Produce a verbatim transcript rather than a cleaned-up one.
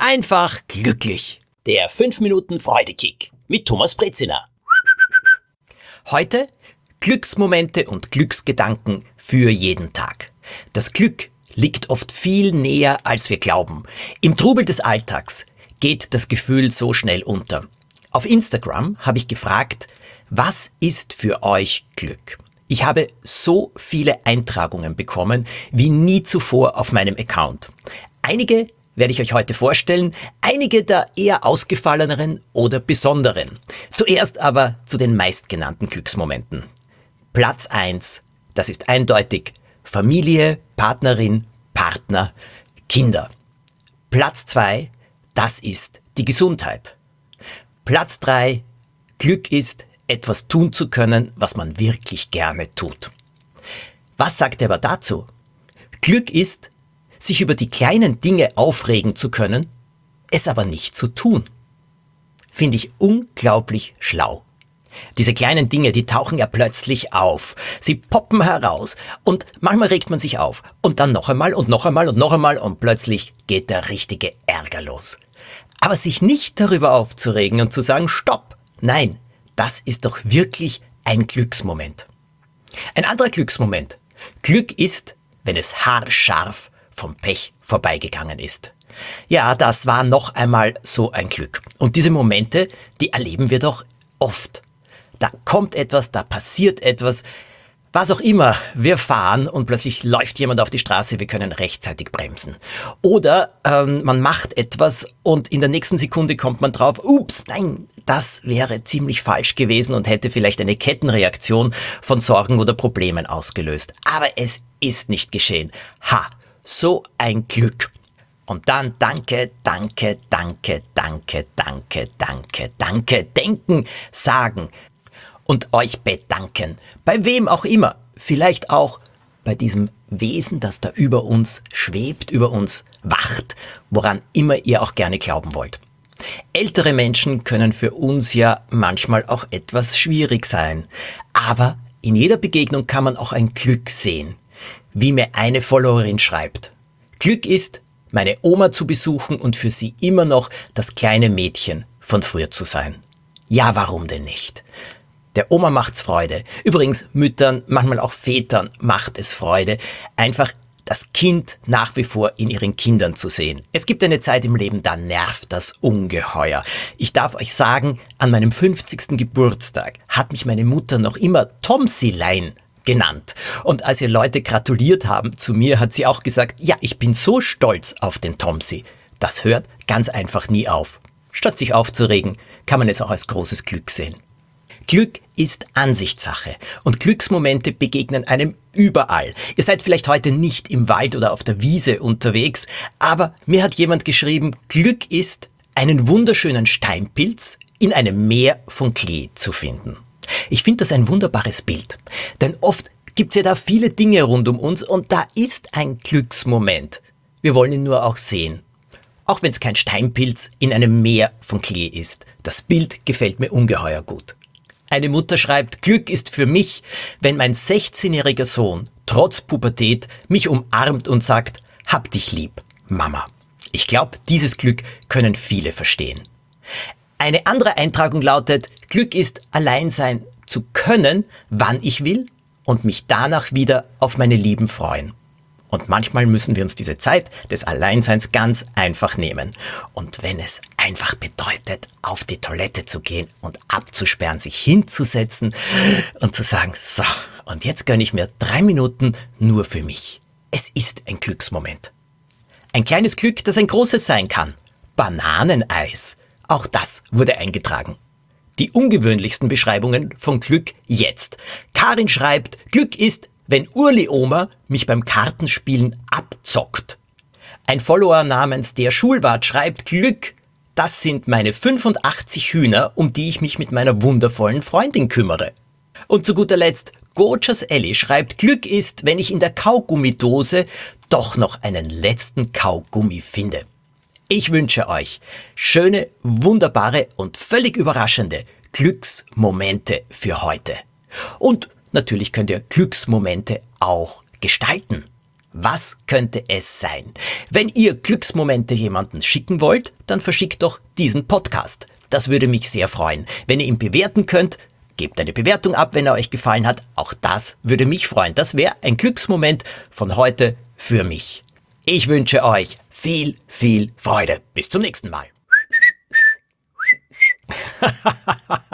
Einfach glücklich. Der fünf Minuten Freudekick mit Thomas Brezina. Heute Glücksmomente und Glücksgedanken für jeden Tag. Das Glück liegt oft viel näher, als wir glauben. Im Trubel des Alltags geht das Gefühl so schnell unter. Auf Instagram habe ich gefragt, was ist für euch Glück? Ich habe so viele Eintragungen bekommen wie nie zuvor auf meinem Account. Einige werde ich euch heute vorstellen, einige der eher ausgefalleneren oder besonderen. Zuerst aber zu den meistgenannten Glücksmomenten. Platz eins, das ist eindeutig Familie, Partnerin, Partner, Kinder. Platz zwei, das ist die Gesundheit. Platz drei, Glück ist, etwas tun zu können, was man wirklich gerne tut. Was sagt er aber dazu? Glück ist, sich über die kleinen Dinge aufregen zu können, es aber nicht zu tun. Finde ich unglaublich schlau. Diese kleinen Dinge, die tauchen ja plötzlich auf. Sie poppen heraus und manchmal regt man sich auf. Und dann noch einmal und noch einmal und noch einmal und plötzlich geht der richtige Ärger los. Aber sich nicht darüber aufzuregen und zu sagen, stopp, nein, das ist doch wirklich ein Glücksmoment. Ein anderer Glücksmoment. Glück ist, wenn es haarscharf vom Pech vorbeigegangen ist. Ja, das war noch einmal so ein Glück. Und diese Momente, die erleben wir doch oft. Da kommt etwas, da passiert etwas, was auch immer, wir fahren und plötzlich läuft jemand auf die Straße, wir können rechtzeitig bremsen. Oder ähm, man macht etwas und in der nächsten Sekunde kommt man drauf, ups, nein, das wäre ziemlich falsch gewesen und hätte vielleicht eine Kettenreaktion von Sorgen oder Problemen ausgelöst. Aber es ist nicht geschehen. Ha, so ein Glück. Und dann danke, danke, danke, danke, danke, danke, danke, denken, sagen und euch bedanken. Bei wem auch immer. Vielleicht auch bei diesem Wesen, das da über uns schwebt, über uns wacht, woran immer ihr auch gerne glauben wollt. Ältere Menschen können für uns ja manchmal auch etwas schwierig sein. Aber in jeder Begegnung kann man auch ein Glück sehen. Wie mir eine Followerin schreibt. Glück ist, meine Oma zu besuchen und für sie immer noch das kleine Mädchen von früher zu sein. Ja, warum denn nicht? Der Oma macht's Freude. Übrigens, Müttern, manchmal auch Vätern macht es Freude, einfach das Kind nach wie vor in ihren Kindern zu sehen. Es gibt eine Zeit im Leben, da nervt das ungeheuer. Ich darf euch sagen, an meinem fünfzigsten Geburtstag hat mich meine Mutter noch immer Tomsilein genannt. Und als ihr Leute gratuliert haben zu mir, hat sie auch gesagt, ja, ich bin so stolz auf den Tomsi. Das hört ganz einfach nie auf. Statt sich aufzuregen, kann man es auch als großes Glück sehen. Glück ist Ansichtssache und Glücksmomente begegnen einem überall. Ihr seid vielleicht heute nicht im Wald oder auf der Wiese unterwegs, aber mir hat jemand geschrieben, Glück ist, einen wunderschönen Steinpilz in einem Meer von Klee zu finden. Ich finde das ein wunderbares Bild, denn oft gibt's ja da viele Dinge rund um uns und da ist ein Glücksmoment. Wir wollen ihn nur auch sehen. Auch wenn es kein Steinpilz in einem Meer von Klee ist. Das Bild gefällt mir ungeheuer gut. Eine Mutter schreibt, Glück ist für mich, wenn mein sechzehnjähriger Sohn trotz Pubertät mich umarmt und sagt, hab dich lieb, Mama. Ich glaube, dieses Glück können viele verstehen. Eine andere Eintragung lautet, Glück ist, allein sein zu können, wann ich will und mich danach wieder auf meine Lieben freuen. Und manchmal müssen wir uns diese Zeit des Alleinseins ganz einfach nehmen. Und wenn es einfach bedeutet, auf die Toilette zu gehen und abzusperren, sich hinzusetzen und zu sagen, so, und jetzt gönne ich mir drei Minuten nur für mich. Es ist ein Glücksmoment. Ein kleines Glück, das ein großes sein kann. Bananeneis. Auch das wurde eingetragen. Die ungewöhnlichsten Beschreibungen von Glück jetzt. Karin schreibt, Glück ist, wenn Urli-Oma mich beim Kartenspielen abzockt. Ein Follower namens der Schulwart schreibt, Glück, das sind meine fünfundachtzig Hühner, um die ich mich mit meiner wundervollen Freundin kümmere. Und zu guter Letzt, Gojas Ellie schreibt, Glück ist, wenn ich in der Kaugummidose doch noch einen letzten Kaugummi finde. Ich wünsche euch schöne, wunderbare und völlig überraschende Glücksmomente für heute. Und natürlich könnt ihr Glücksmomente auch gestalten. Was könnte es sein? Wenn ihr Glücksmomente jemanden schicken wollt, dann verschickt doch diesen Podcast. Das würde mich sehr freuen. Wenn ihr ihn bewerten könnt, gebt eine Bewertung ab, wenn er euch gefallen hat. Auch das würde mich freuen. Das wäre ein Glücksmoment von heute für mich. Ich wünsche euch viel, viel Freude. Bis zum nächsten Mal.